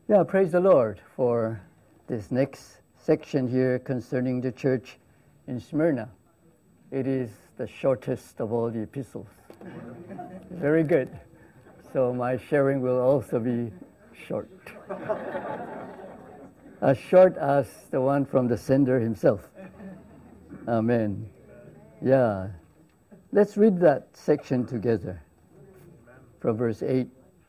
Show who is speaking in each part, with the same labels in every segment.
Speaker 1: Yeah, praise the Lord for this next section here concerning the church in Smyrna. It is the shortest of all the epistles. Very good. So my sharing will also be short. As short as the one from the sender himself. Amen. Yeah. Let's read that section together from verse 8.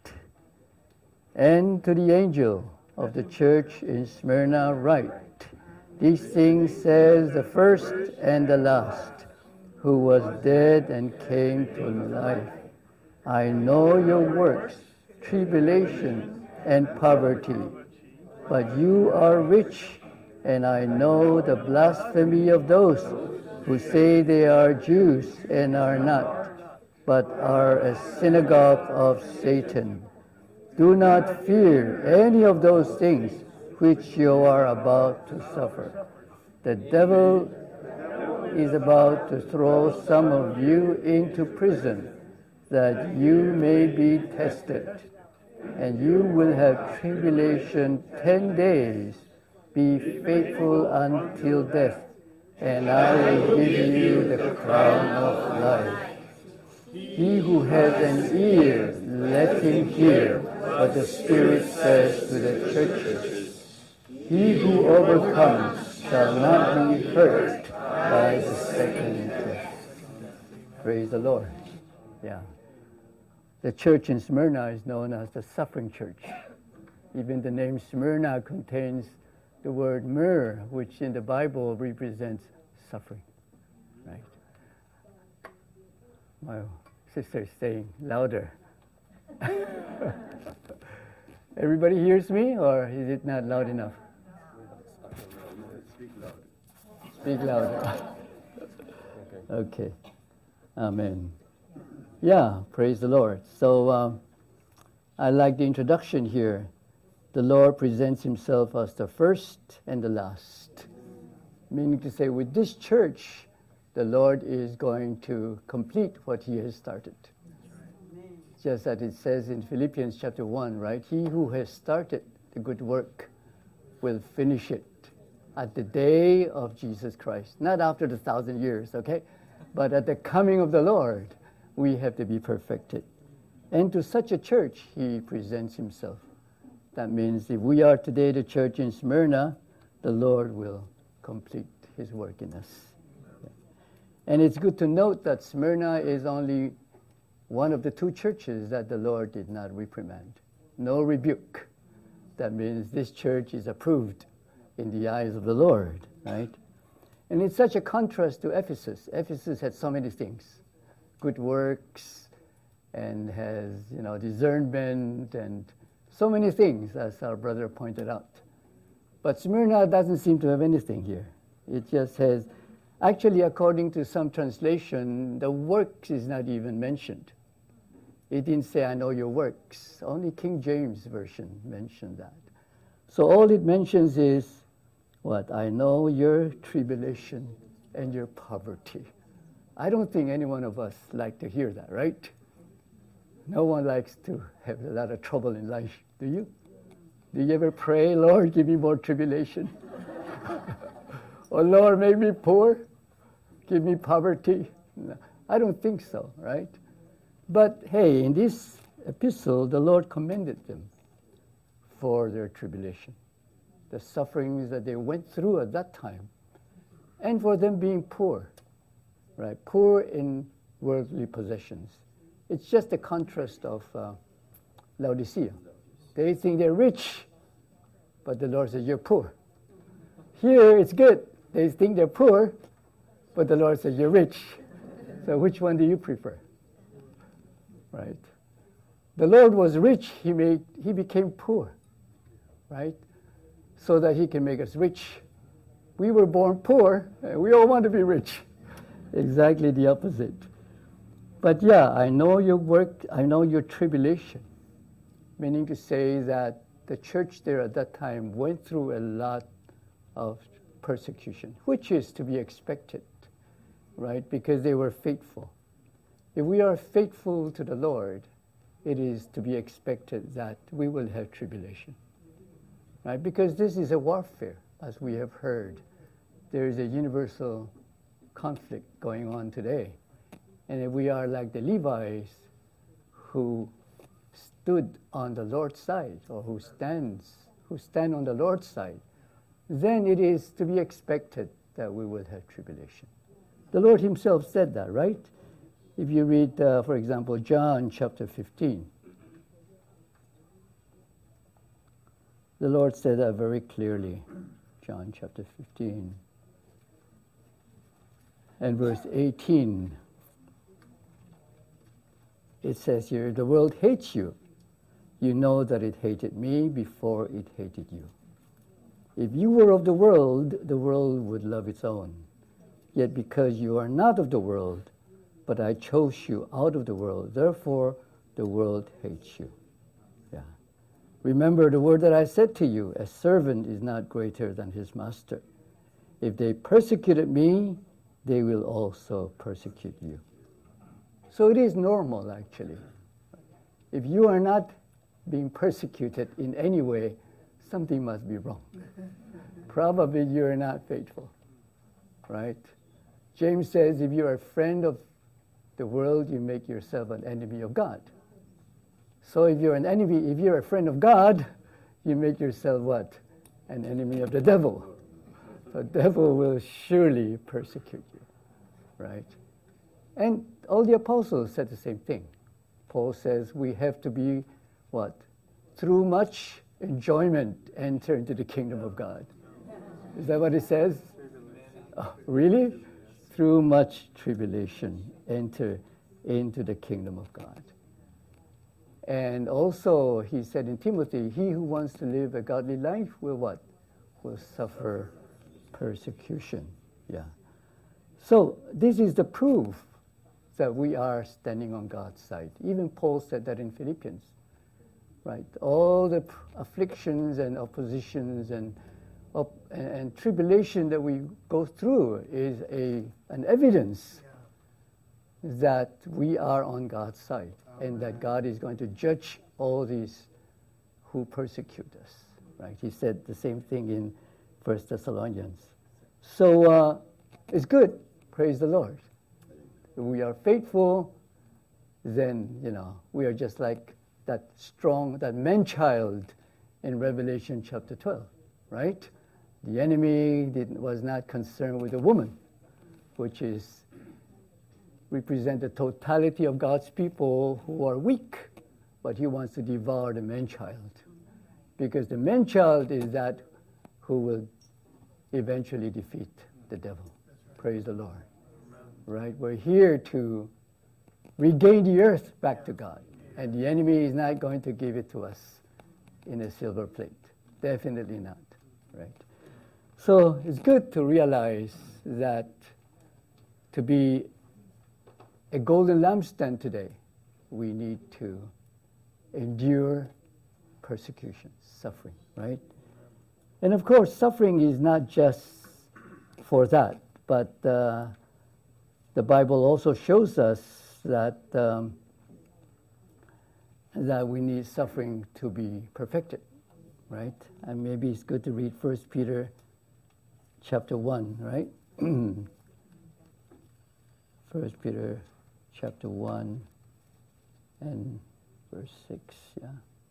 Speaker 1: And to the angel of the church in Smyrna write, these things says the first and the last, who was dead and came to life. I know your works, tribulation and poverty, but you are rich, and I know the blasphemy of those who say they are Jews and are not, but are a synagogue of Satan. Do not fear any of those things which you are about to suffer. The devil is about to throw some of you into prison, that you may be tested. And you will have tribulation 10 days. Be faithful until death, and I will give you the crown of life. He who has an ear, let him hear what the Spirit says to the churches. He who overcomes shall not be hurt by the second death. Praise the Lord. Yeah. The church in Smyrna is known as the suffering church. Even the name Smyrna contains the word myrrh, which in the Bible represents suffering. Right? My sister is saying louder. Everybody hears me, or is it not loud enough? Speak louder. Okay. Amen. Yeah, praise the Lord. So I like the introduction here. The Lord presents himself as the first and the last. Meaning to say, with this church, the Lord is going to complete what he has started. Just as it says in Philippians chapter 1, right? He who has started the good work will finish it at the day of Jesus Christ. Not after the 1,000 years, okay? But at the coming of the Lord, we have to be perfected. And to such a church, he presents himself. That means if we are today the church in Smyrna, the Lord will complete his work in us. And it's good to note that Smyrna is only one of the two churches that the Lord did not reprimand. No rebuke. That means this church is approved in the eyes of the Lord, right? And it's such a contrast to Ephesus. Ephesus had so many things. Good works, and has, discernment, and so many things, as our brother pointed out. But Smyrna doesn't seem to have anything here. It just has, actually, according to some translation, the works is not even mentioned. It didn't say, I know your works. Only King James Version mentioned that. So all it mentions is, what? I know your tribulation and your poverty. I don't think any one of us like to hear that, right? No one likes to have a lot of trouble in life, do you? Do you ever pray, Lord, give me more tribulation? Or Lord, make me poor? Give me poverty? No, I don't think so, right? But hey, in this epistle, the Lord commended them for their tribulation, the sufferings that they went through at that time, and for them being poor, right? Poor in worldly possessions. It's just a contrast of Laodicea. They think they're rich, but the Lord says, you're poor. Here, it's good. They think they're poor, but the Lord says, you're rich. So which one do you prefer? Right? The Lord was rich. He became poor, right? So that he can make us rich. We were born poor, and we all want to be rich. Exactly the opposite. But yeah, I know your work, I know your tribulation. Meaning to say that the church there at that time went through a lot of persecution, which is to be expected, right? Because they were faithful. If we are faithful to the Lord, it is to be expected that we will have tribulation. right? Because this is a warfare, as we have heard. There is a universal conflict going on today. And if we are like the Levites who stood on the Lord's side, or who stand on the Lord's side, then it is to be expected that we will have tribulation. The Lord himself said that, right? If you read, for example, John chapter 15, the Lord said that very clearly. John chapter 15 and verse 18. It says here, the world hates you. You know that it hated me before it hated you. If you were of the world would love its own. Yet because you are not of the world, but I chose you out of the world, therefore the world hates you. Yeah. Remember the word that I said to you, a servant is not greater than his master. If they persecuted me, they will also persecute you. So it is normal, actually. If you are not being persecuted in any way, something must be wrong. Probably you are not faithful, right? James says, if you are a friend of the world, you make yourself an enemy of God. So if you're a friend of God, you make yourself what? An enemy of the devil. The devil will surely persecute you, right? And all the apostles said the same thing. Paul says we have to be what? Through much enjoyment enter into the kingdom of God. Is that what it says? Oh, really? Through much tribulation enter into the kingdom of God. And also he said in Timothy, he who wants to live a godly life will what? Will suffer persecution. Yeah. So this is the proof that we are standing on God's side. Even Paul said that in Philippians, right? All the afflictions and oppositions and tribulation that we go through is an evidence that we are on God's side and that God is going to judge all these who persecute us, right? He said the same thing in 1 Thessalonians. So it's good, praise the Lord. If we are faithful, then, we are just like that man-child in Revelation chapter 12, right? The enemy was not concerned with the woman, which represent the totality of God's people who are weak, but he wants to devour the man-child. Because the man-child is that who will eventually defeat the devil. Right. Praise the Lord. Right? We're here to regain the earth back to God. And the enemy is not going to give it to us in a silver plate. Definitely not. Right? So it's good to realize that to be a golden lampstand today, we need to endure persecution, suffering, right? And of course, suffering is not just for that, but the Bible also shows us that that we need suffering to be perfected, right? And maybe it's good to read 1 Peter chapter 1, right? 1 Peter chapter 1 and verse 6, yeah.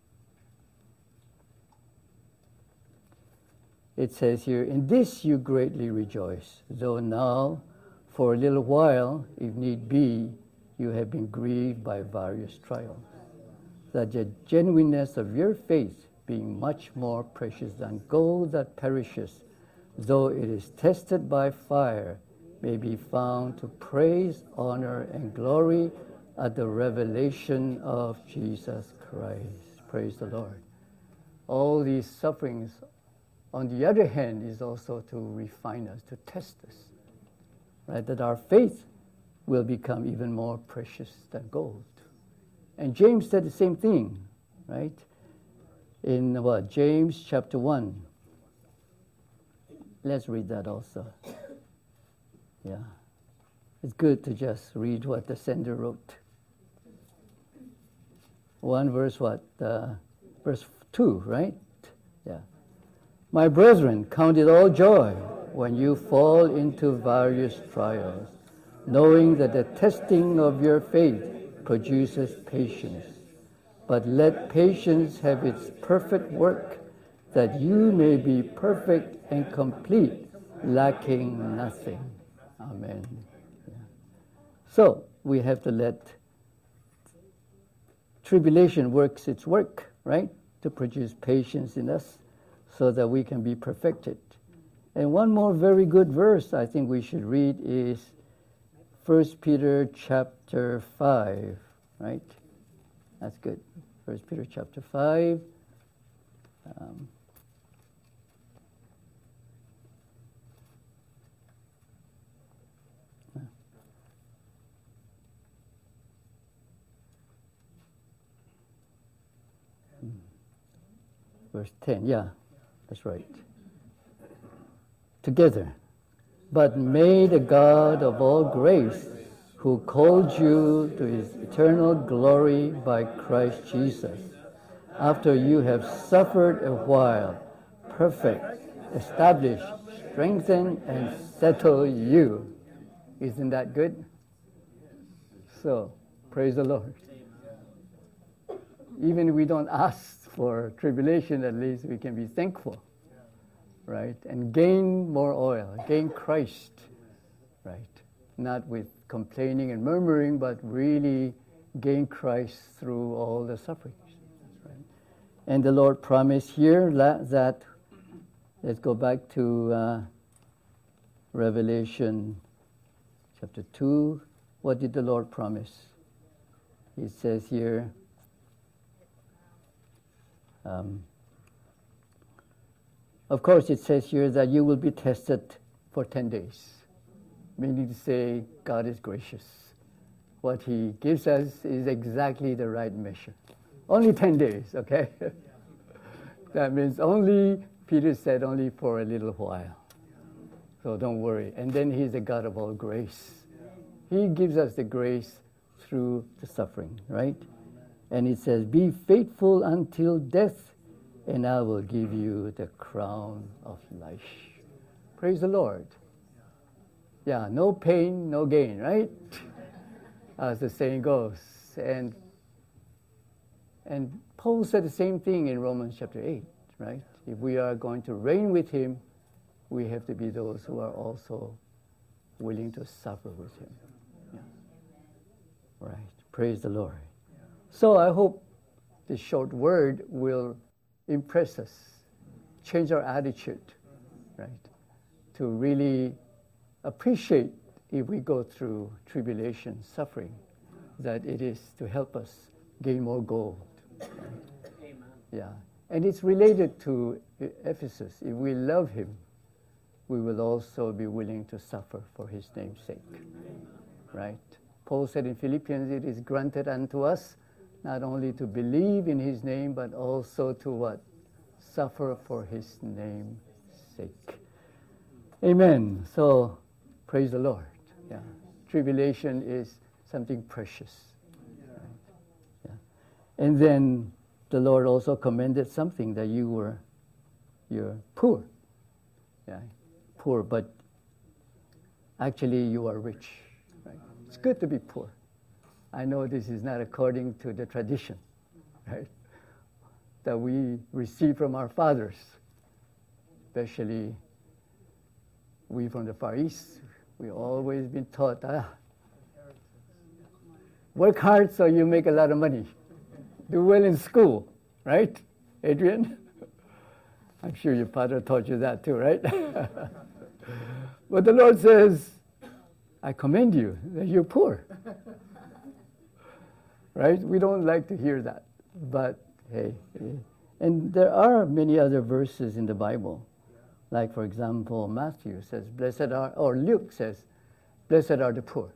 Speaker 1: It says here, in this you greatly rejoice, though now, for a little while, if need be, you have been grieved by various trials, that the genuineness of your faith, being much more precious than gold that perishes, though it is tested by fire, may be found to praise, honor, and glory at the revelation of Jesus Christ. Praise the Lord. All these sufferings, on the other hand, is also to refine us, to test us, right? That our faith will become even more precious than gold. And James said the same thing, right? In James chapter 1. Let's read that also. Yeah. It's good to just read what the sender wrote. 1 verse what? Verse 2, right? Yeah. My brethren, count it all joy when you fall into various trials, knowing that the testing of your faith produces patience. But let patience have its perfect work, that you may be perfect and complete, lacking nothing. Amen. Yeah. So we have to let tribulation works its work, right? To produce patience in us so that we can be perfected. And one more very good verse I think we should read is 1 Peter chapter 5, right? That's good. 1 Peter chapter 5. Verse 10, yeah, that's right. Together. But may the God of all grace, who called you to his eternal glory by Christ Jesus, after you have suffered a while, perfect, establish, strengthen, and settle you. Isn't that good? So, praise the Lord. Even if we don't ask for tribulation, at least we can be thankful, right? And gain more oil, gain Christ, right? Not with complaining and murmuring, but really gain Christ through all the sufferings, right? And the Lord promised here that, let's go back to Revelation chapter 2. What did the Lord promise? He says here, of course, it says here that you will be tested for 10 days, meaning to say God is gracious. What he gives us is exactly the right measure. Only 10 days, okay? That means only, Peter said, only for a little while. So don't worry. And then he's the God of all grace. He gives us the grace through the suffering, right? And it says, be faithful until death, and I will give you the crown of life. Praise the Lord. Yeah, no pain, no gain, right? As the saying goes. And Paul said the same thing in Romans chapter 8, right? If we are going to reign with him, we have to be those who are also willing to suffer with him. Yeah. Right. Praise the Lord. So I hope this short word will impress us, change our attitude, right? To really appreciate if we go through tribulation, suffering, that it is to help us gain more gold. Right? Amen. Yeah. And it's related to Ephesus. If we love him, we will also be willing to suffer for his name's sake. Right? Paul said in Philippians, it is granted unto us not only to believe in his name, but also to what? Suffer for his name's sake. Amen. So, praise the Lord. Yeah. Tribulation is something precious. Right? Yeah. And then the Lord also commended something that you're poor. Yeah. Poor, but actually you are rich. Right? It's good to be poor. I know this is not according to the tradition, right? That we receive from our fathers, especially we from the Far East. We've always been taught, work hard so you make a lot of money. Do well in school, right, Adrian? I'm sure your father taught you that too, right? But the Lord says, I commend you that you're poor. Right? We don't like to hear that. But hey. And there are many other verses in the Bible. Like, for example, Matthew says, or Luke says, blessed are the poor.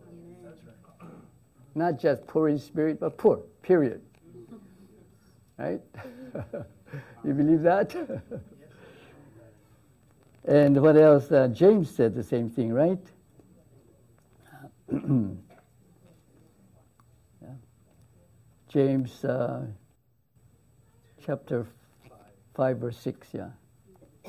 Speaker 1: Not just poor in spirit, but poor, period. Right? You believe that? And what else? James said the same thing, right? James chapter 5 verse 6, yeah.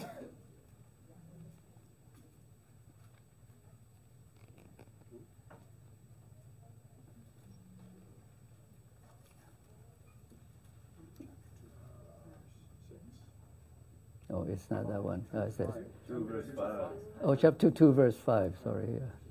Speaker 1: Oh, it's not that one. It says
Speaker 2: 2 verse 5.
Speaker 1: Oh, chapter 2, verse 5. Sorry.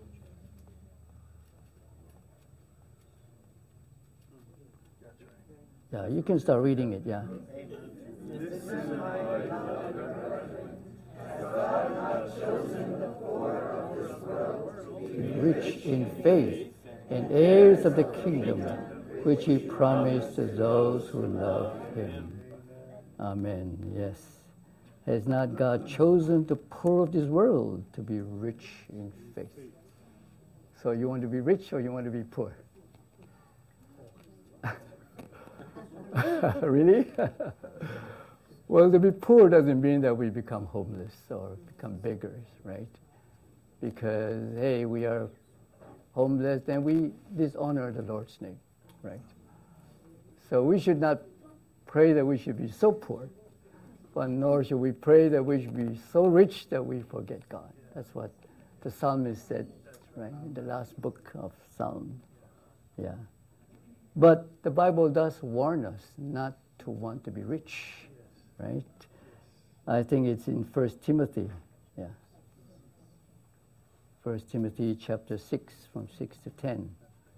Speaker 1: Yeah, you can start reading it. Yeah.
Speaker 2: This is why, beloved, God hath chosen the poor of this world to be
Speaker 1: Rich in faith and heirs of the kingdom, which he promised to those who love him. Amen. Yes. Has not God chosen the poor of this world to be rich in faith? So you want to be rich or you want to be poor? Really? Well, to be poor doesn't mean that we become homeless or become beggars, right? Because, hey, we are homeless, then we dishonor the Lord's name, right? So we should not pray that we should be so poor, but nor should we pray that we should be so rich that we forget God. That's what the psalmist said, right, in the last book of Psalms. Yeah. But the Bible does warn us not to want to be rich, right? I think it's in 1 Timothy, yeah. 1 Timothy chapter 6, from 6 to 10.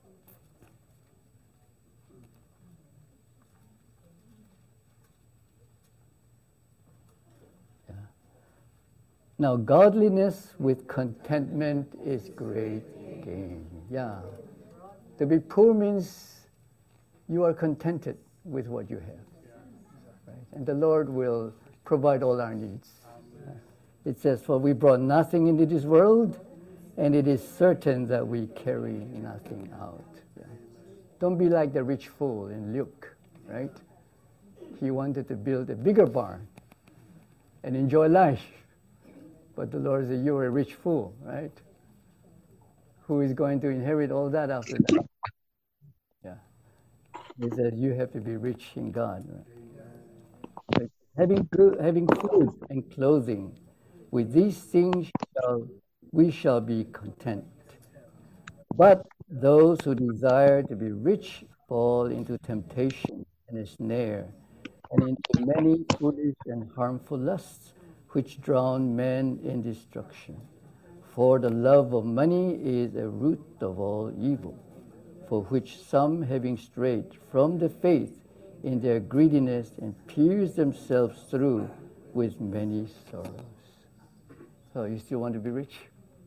Speaker 1: Yeah. Now, godliness with contentment is great gain. Yeah. To be poor means you are contented with what you have, right? And the Lord will provide all our needs. It says, for we brought nothing into this world, and it is certain that we carry nothing out. Yeah. Don't be like the rich fool in Luke, right? He wanted to build a bigger barn and enjoy life. But the Lord said, you're a rich fool, right? Who is going to inherit all that after that? Yeah. He said, you have to be rich in God. Right? Having food and clothing, with these things we shall be content. But those who desire to be rich fall into temptation and a snare, and into many foolish and harmful lusts, which drown men in destruction. For the love of money is a root of all evil, for which some, having strayed from the faith in their greediness, and pierced themselves through with many sorrows. So you still want to be rich?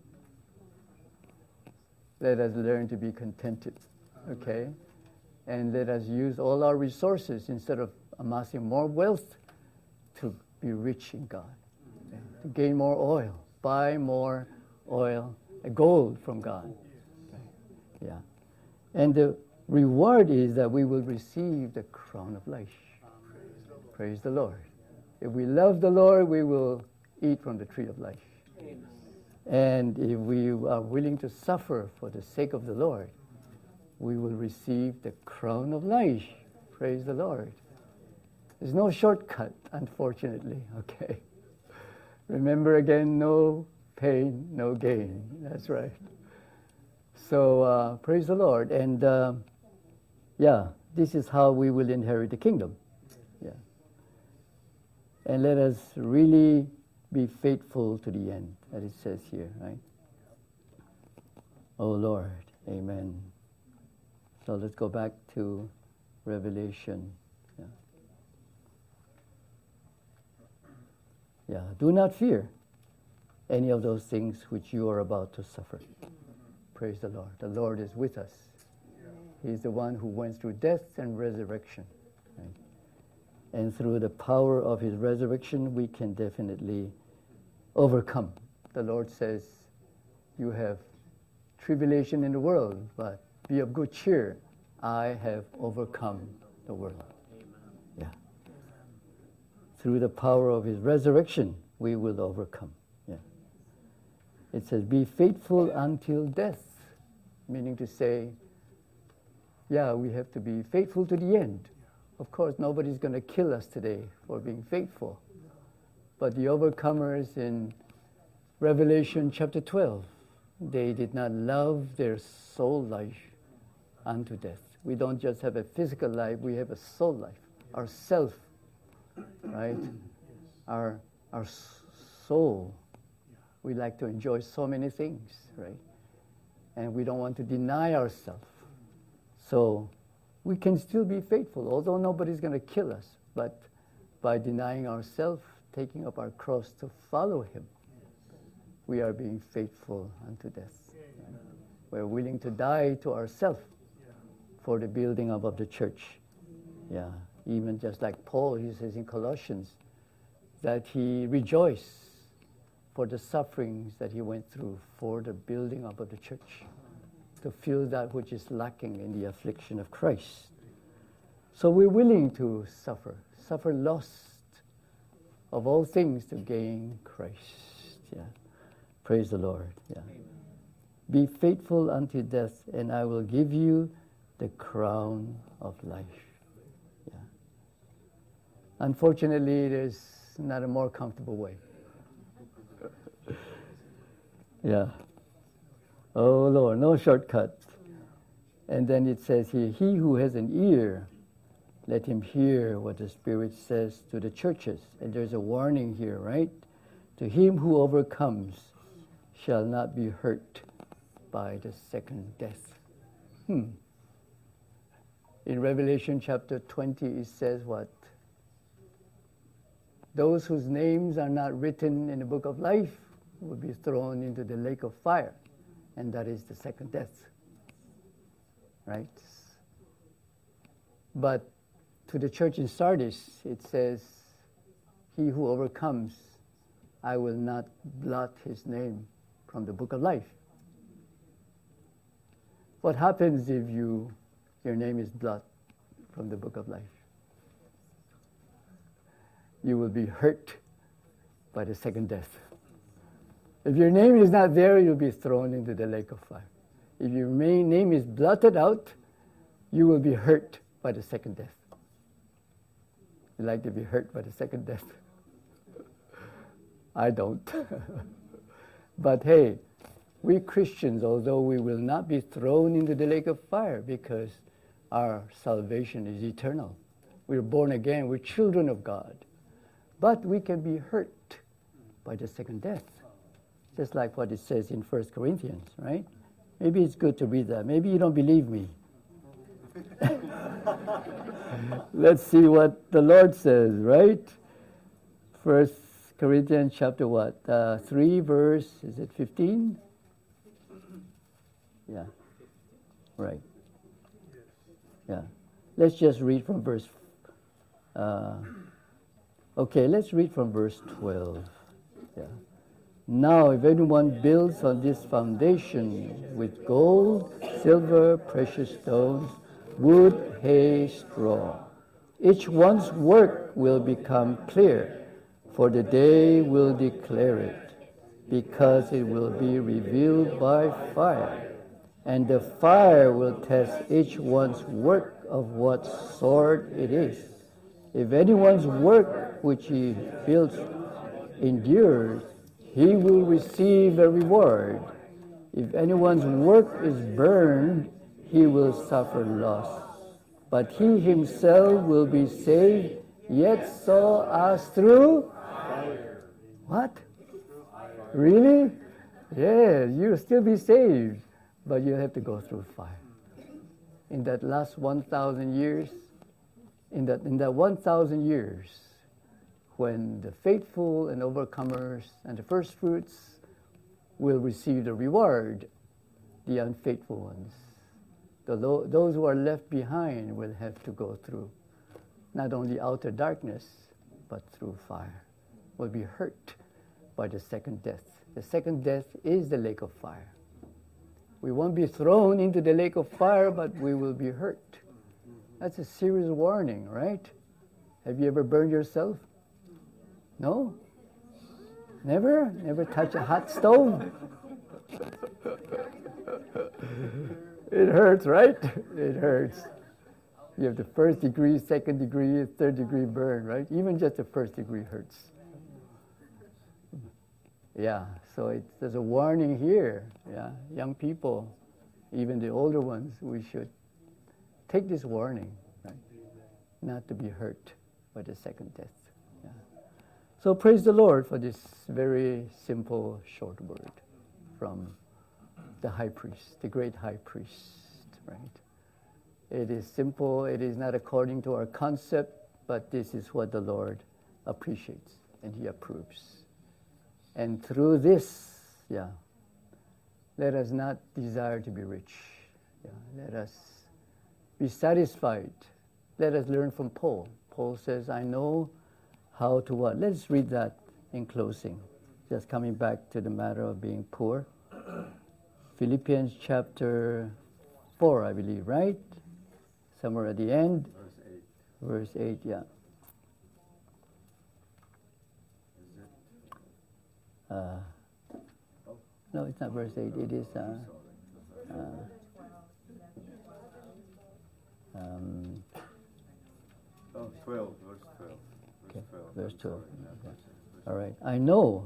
Speaker 1: Let us learn to be contented, okay? And let us use all our resources instead of amassing more wealth to be rich in God, okay? To gain more oil, buy more oil, gold from God. Okay? Yeah. And the reward is that we will receive the crown of life. Praise the Lord. If we love the Lord, we will eat from the tree of life. And if we are willing to suffer for the sake of the Lord, we will receive the crown of life. Praise the Lord. There's no shortcut, unfortunately, okay? Remember again, no pain, no gain. That's right. So praise the Lord. And yeah, this is how we will inherit the kingdom. Yeah. And let us really be faithful to the end, as it says here, right? Oh Lord, amen. So let's go back to Revelation. Yeah. Yeah. Do not fear any of those things which you are about to suffer. Praise the Lord. The Lord is with us. He's the one who went through death and resurrection. Right? And through the power of his resurrection, we can definitely overcome. The Lord says, you have tribulation in the world, but be of good cheer. I have overcome the world. Yeah. Through the power of his resurrection, we will overcome. Yeah. It says, be faithful until death, meaning to say, yeah, we have to be faithful to the end. Of course, nobody's going to kill us today for being faithful. But the overcomers in Revelation chapter 12, they did not love their soul life unto death. We don't just have a physical life, we have a soul life, our self, right? Our our soul, we like to enjoy so many things, right? And we don't want to deny ourselves. So we can still be faithful, although nobody's going to kill us. But by denying ourselves, taking up our cross to follow him, we are being faithful unto death. Right? We're willing to die to ourselves for the building up of the church. Yeah, even just like Paul, he says in Colossians that he rejoiced for the sufferings that he went through for the building up of the church, to fill that which is lacking in the affliction of Christ. So we're willing to suffer loss of all things to gain Christ. Yeah, praise the Lord. Yeah, be faithful unto death, and I will give you the crown of life. Yeah. Unfortunately, there's not a more comfortable way. Yeah. Oh Lord, no shortcut. And then it says here, he who has an ear, let him hear what the Spirit says to the churches. And there's a warning here, right? To him who overcomes shall not be hurt by the second death. In Revelation chapter 20, it says what? Those whose names are not written in the book of life will be thrown into the lake of fire. And that is the second death. Right? But to the church in Sardis, it says, he who overcomes, I will not blot his name from the book of life. What happens if your name is blotted from the book of life? You will be hurt by the second death. If your name is not there, you'll be thrown into the lake of fire. If your name is blotted out, you will be hurt by the second death. You like to be hurt by the second death? I don't. But hey, we Christians, although we will not be thrown into the lake of fire because our salvation is eternal. We're born again, we're children of God. But we can be hurt by the second death. Just like what it says in 1 Corinthians, right? Maybe it's good to read that. Maybe you don't believe me. Let's see what the Lord says, right? 1 Corinthians chapter what? 3 verse, is it 15? Yeah. Right. Yeah. Let's just read from verse... okay, let's read from verse 12. Yeah. Now, if anyone builds on this foundation with gold, silver, precious stones, wood, hay, straw, each one's work will become clear, for the day will declare it, because it will be revealed by fire, and the fire will test each one's work of what sort it is. If anyone's work which he builds endures, he will receive a reward. If anyone's work is burned, he will suffer loss. But he himself will be saved, yet so as through fire. What? Really? Yes, you'll still be saved, but you'll have to go through fire. In that last 1,000 years, in that 1,000 years, when the faithful and overcomers and the first fruits will receive the reward, the unfaithful ones, those who are left behind will have to go through not only outer darkness, but through fire, will be hurt by the second death. The second death is the lake of fire. We won't be thrown into the lake of fire, but we will be hurt. That's a serious warning, right? Have you ever burned yourself? No? Never? Never touch a hot stove? It hurts, right? It hurts. You have the first degree, second degree, third degree burn, right? Even just the first degree hurts. Yeah, so there's a warning here. Yeah, young people, even the older ones, we should take this warning, right? Not to be hurt by the second death. Yeah. So praise the Lord for this very simple, short word from the high priest, the great high priest, right? It is simple. It is not according to our concept, but this is what the Lord appreciates and He approves. And through this, let us not desire to be rich. Let us be satisfied. Let us learn from Paul. Paul says, I know how to what? Let's read that in closing. Just coming back to the matter of being poor. Philippians chapter 4, I believe, right? Somewhere at the end. Verse 8, yeah. No, it's not verse 8. It is
Speaker 2: 12, verse 12.
Speaker 1: Okay, verse 12. All right. I know,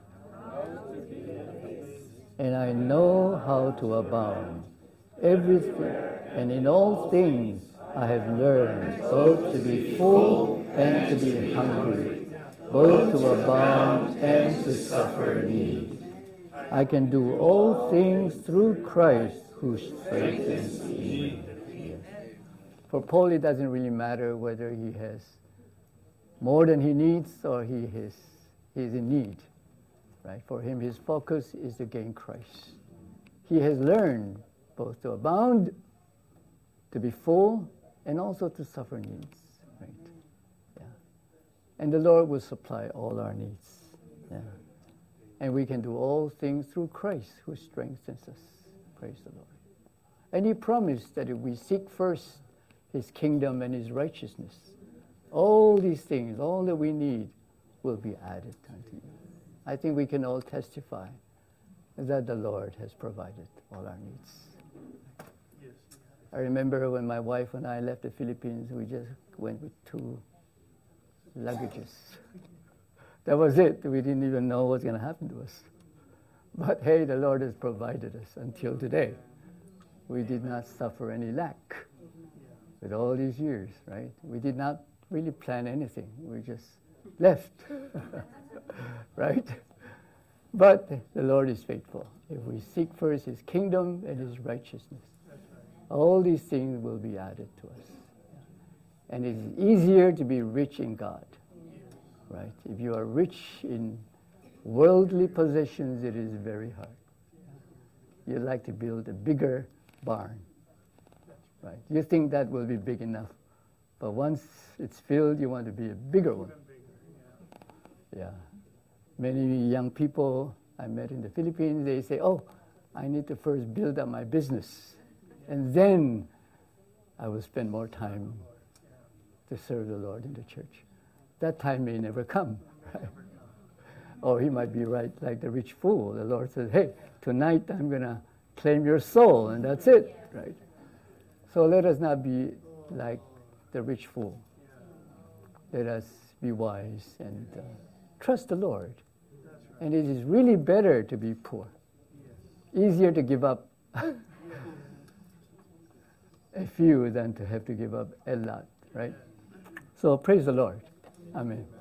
Speaker 1: and I know how to abound. Everything, and in all things I have learned both to be full and to be hungry, both to abound and to suffer need. I can do all things through Christ who strengthens me. Yes. For Paul, it doesn't really matter whether he has more than he needs or he's in need. Right? For him, his focus is to gain Christ. He has learned both to abound, to be full, and also to suffer needs. Right? Yeah. And the Lord will supply all our needs. Yeah. And we can do all things through Christ who strengthens us. Praise the Lord. And He promised that if we seek first His kingdom and His righteousness, all these things, all that we need, will be added unto you. I think we can all testify that the Lord has provided all our needs. I remember when my wife and I left the Philippines, we just went with 2 luggages. That was it. We didn't even know what's going to happen to us. But hey, the Lord has provided us until today. We did not suffer any lack with all these years, right? We did not really plan anything. We just left, right? But the Lord is faithful. If we seek first His kingdom and His righteousness, all these things will be added to us. And it's easier to be rich in God, right? If you are rich in worldly possessions, it is very hard. You like to build a bigger barn, right? You think that will be big enough, but once it's filled, you want to be a bigger one. Yeah. Many young people I met in the Philippines, they say, oh, I need to first build up my business, and then I will spend more time to serve the Lord in the church. That time may never come, right? Or he might be right like the rich fool. The Lord says, hey, tonight I'm going to claim your soul, and that's it, right? So let us not be like the rich fool. Let us be wise and trust the Lord. And it is really better to be poor. Easier to give up a few than to have to give up a lot, right? So praise the Lord. Amen.